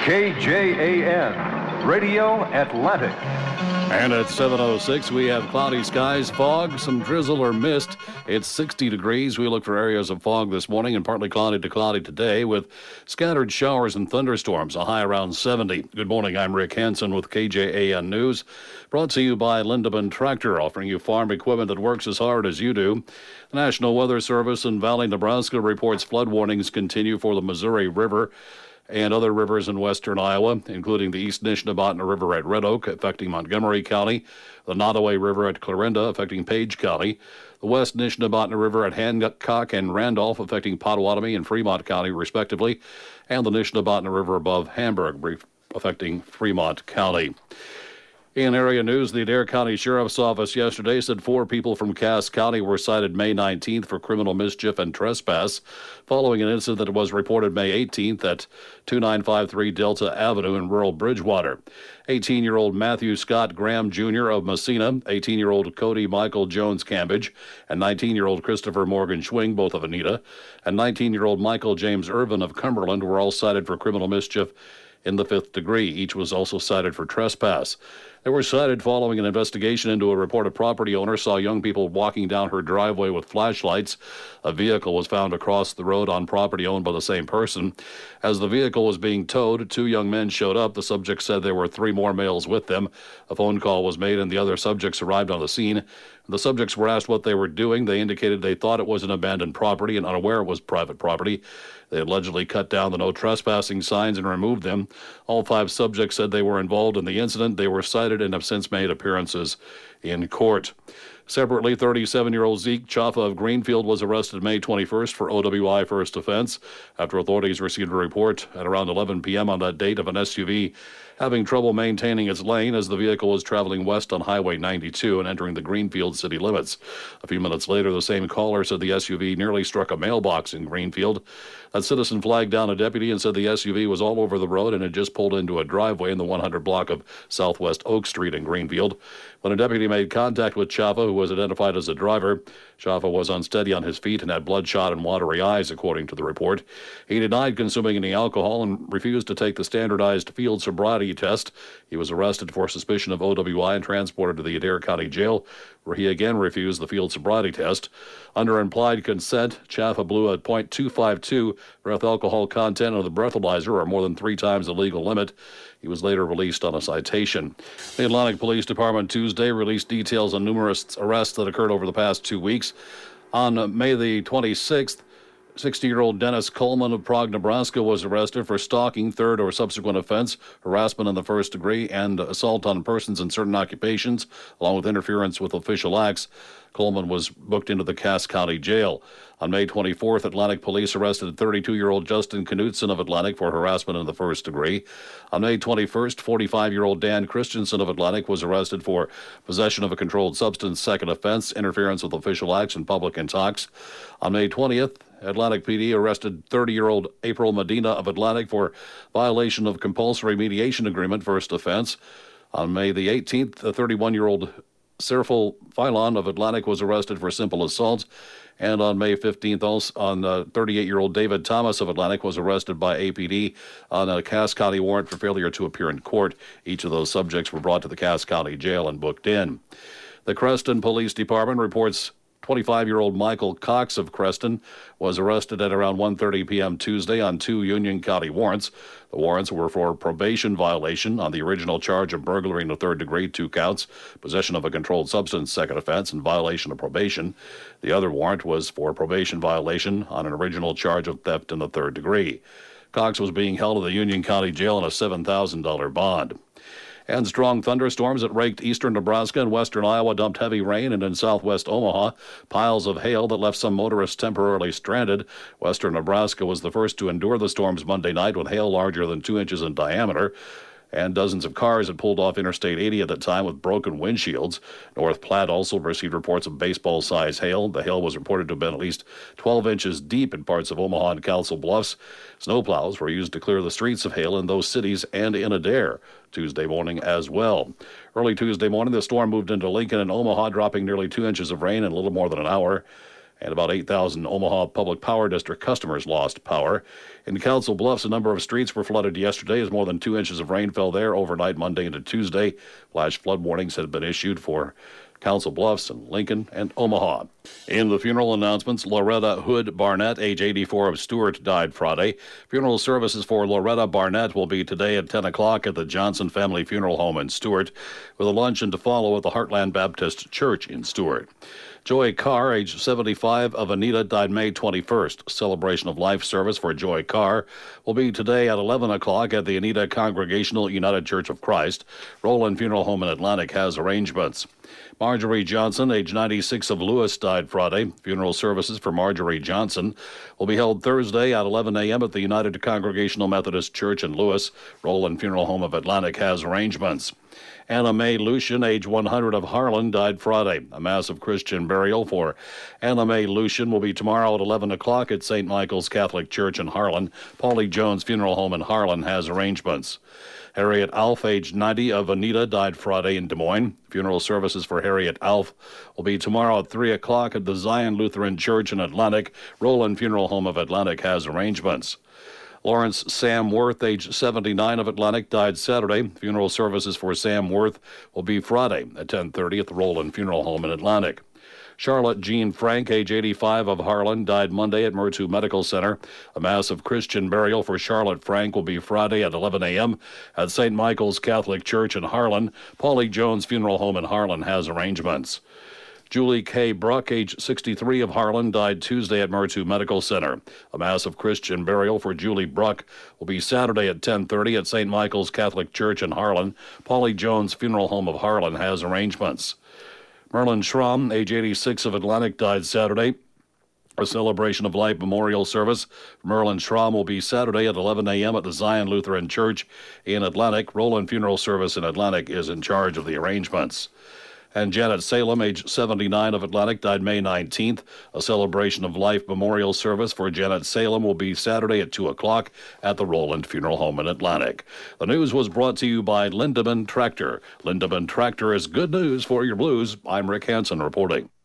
KJAN, Radio Atlantic. And at 7:06, we have cloudy skies, fog, some drizzle or mist. It's 60 degrees. We look for areas of fog this morning and partly cloudy to cloudy today with scattered showers and thunderstorms, a high around 70. Good morning. I'm Rick Hansen with KJAN News, brought to you by Lindeman Tractor, offering you farm equipment that works as hard as you do. The National Weather Service in Valley, Nebraska reports flood warnings continue for the Missouri River and other rivers in western Iowa, including the East Nishnabotna River at Red Oak, affecting Montgomery County, the Nottoway River at Clarinda, affecting Page County, the West Nishnabotna River at Hancock and Randolph, affecting Potawatomi and Fremont County, respectively, and the Nishnabotna River above Hamburg, affecting Fremont County. In area news, the Adair County Sheriff's Office yesterday said 4 people from Cass County were cited May 19th for criminal mischief and trespass following an incident that was reported May 18th at 2953 Delta Avenue in rural Bridgewater. 18-year-old Matthew Scott Graham Jr. of Messina, 18-year-old Cody Michael Jones Cambridge, and 19-year-old Christopher Morgan Schwing, both of Anita, and 19-year-old Michael James Irvin of Cumberland were all cited for criminal mischief in the 5th degree. Each was also cited for trespass. They were cited following an investigation into a report a property owner saw young people walking down her driveway with flashlights. A vehicle was found across the road on property owned by the same person. As the vehicle was being towed, 2 young men showed up. The subject said there were 3 more males with them. A phone call was made and the other subjects arrived on the scene. The subjects were asked what they were doing. They indicated they thought it was an abandoned property and unaware it was private property. They allegedly cut down the no trespassing signs and removed them. All 5 subjects said they were involved in the incident. They were cited and have since made appearances in court. Separately, 37-year-old Zeke Chaffa of Greenfield was arrested May 21st for OWI first offense after authorities received a report at around 11 p.m. on that date of an SUV having trouble maintaining its lane as the vehicle was traveling west on Highway 92 and entering the Greenfield city limits. A few minutes later, the same caller said the SUV nearly struck a mailbox in Greenfield. That citizen flagged down a deputy and said the SUV was all over the road and had just pulled into a driveway in the 100 block of Southwest Oak Street in Greenfield. When a deputy made contact with Chaffa, who was identified as the driver, Chaffa was unsteady on his feet and had bloodshot and watery eyes, according to the report. He denied consuming any alcohol and refused to take the standardized field sobriety test. He was arrested for suspicion of OWI and transported to the Adair County Jail, where he again refused the field sobriety test. Under implied consent, Chaffa blew a .252 breath alcohol content of the breathalyzer, or more than 3 times the legal limit. He was later released on a citation. The Atlantic Police Department Tuesday released details on numerous arrests that occurred over the past 2 weeks. On May the 26th, 60-year-old Dennis Coleman of Prague, Nebraska, was arrested for stalking, 3rd or subsequent offense, harassment in the 1st degree, and assault on persons in certain occupations, along with interference with official acts. Coleman was booked into the Cass County Jail. On May 24th, Atlantic Police arrested 32-year-old Justin Knutson of Atlantic for harassment in the 1st degree. On May 21st, 45-year-old Dan Christensen of Atlantic was arrested for possession of a controlled substance, 2nd offense, interference with official acts, and public intox. On May 20th, Atlantic PD arrested 30-year-old April Medina of Atlantic for violation of compulsory mediation agreement, 1st offense. On May the 18th, a 31-year-old Serfil Philon of Atlantic was arrested for simple assault. And on May 15th, also, 38-year-old David Thomas of Atlantic was arrested by APD on a Cass County warrant for failure to appear in court. Each of those subjects were brought to the Cass County Jail and booked in. The Creston Police Department reports 25-year-old Michael Cox of Creston was arrested at around 1:30 p.m. Tuesday on 2 Union County warrants. The warrants were for probation violation on the original charge of burglary in the 3rd degree, 2 counts, possession of a controlled substance, 2nd offense, and violation of probation. The other warrant was for probation violation on an original charge of theft in the 3rd degree. Cox was being held at the Union County Jail on a $7,000 bond. And strong thunderstorms that raked eastern Nebraska and western Iowa dumped heavy rain, and in southwest Omaha, piles of hail that left some motorists temporarily stranded. Western Nebraska was the first to endure the storms Monday night with hail larger than 2 inches in diameter. And dozens of cars had pulled off Interstate 80 at the time with broken windshields. North Platte also received reports of baseball-sized hail. The hail was reported to have been at least 12 inches deep in parts of Omaha and Council Bluffs. Snowplows were used to clear the streets of hail in those cities and in Adair Tuesday morning as well. Early Tuesday morning, the storm moved into Lincoln and Omaha, dropping nearly 2 inches of rain in a little more than an hour. And about 8,000 Omaha Public Power District customers lost power. In Council Bluffs, a number of streets were flooded yesterday as more than 2 inches of rain fell there overnight Monday into Tuesday. Flash flood warnings had been issued for Council Bluffs and Lincoln and Omaha. In the funeral announcements, Loretta Hood Barnett, age 84 of Stuart, died Friday. Funeral services for Loretta Barnett will be today at 10 o'clock at the Johnson Family Funeral Home in Stuart, with a luncheon to follow at the Heartland Baptist Church in Stuart. Joy Carr, age 75 of Anita, died May 21st. Celebration of Life service for Joy Carr will be today at 11 o'clock at the Anita Congregational United Church of Christ. Roland Funeral Home in Atlantic has arrangements. Marjorie Johnson, age 96 of Lewis, died Friday. Funeral services for Marjorie Johnson will be held Thursday at 11 a.m. at the United Congregational Methodist Church in Lewis. Roland Funeral Home of Atlantic has arrangements. Anna Mae Lucian, age 100 of Harlan, died Friday. A mass of Christian burial for Anna Mae Lucian will be tomorrow at 11 o'clock at St. Michael's Catholic Church in Harlan. Paulie Jones Funeral Home in Harlan has arrangements. Harriet Alf, age 90 of Anita, died Friday in Des Moines. Funeral services for Harriet Alf will be tomorrow at 3 o'clock at the Zion Lutheran Church in Atlantic. Roland Funeral Home of Atlantic has arrangements. Lawrence Sam Worth, age 79 of Atlantic, died Saturday. Funeral services for Sam Worth will be Friday at 10:30 at the Roland Funeral Home in Atlantic. Charlotte Jean Frank, age 85 of Harlan, died Monday at Murtu Medical Center. A mass of Christian burial for Charlotte Frank will be Friday at 11 a.m. at St. Michael's Catholic Church in Harlan. Paulie Jones Funeral Home in Harlan has arrangements. Julie K. Bruck, age 63 of Harlan, died Tuesday at Murtu Medical Center. A mass of Christian burial for Julie Bruck will be Saturday at 10:30 at St. Michael's Catholic Church in Harlan. Paulie Jones Funeral Home of Harlan has arrangements. Merlin Schramm, age 86 of Atlantic, died Saturday. A celebration of life memorial service for Merlin Schramm will be Saturday at 11 a.m. at the Zion Lutheran Church in Atlantic. Roland Funeral Service in Atlantic is in charge of the arrangements. And Janet Salem, age 79 of Atlantic, died May 19th. A celebration of life memorial service for Janet Salem will be Saturday at 2 o'clock at the Roland Funeral Home in Atlantic. The news was brought to you by Lindeman Tractor. Lindeman Tractor is good news for your blues. I'm Rick Hansen reporting.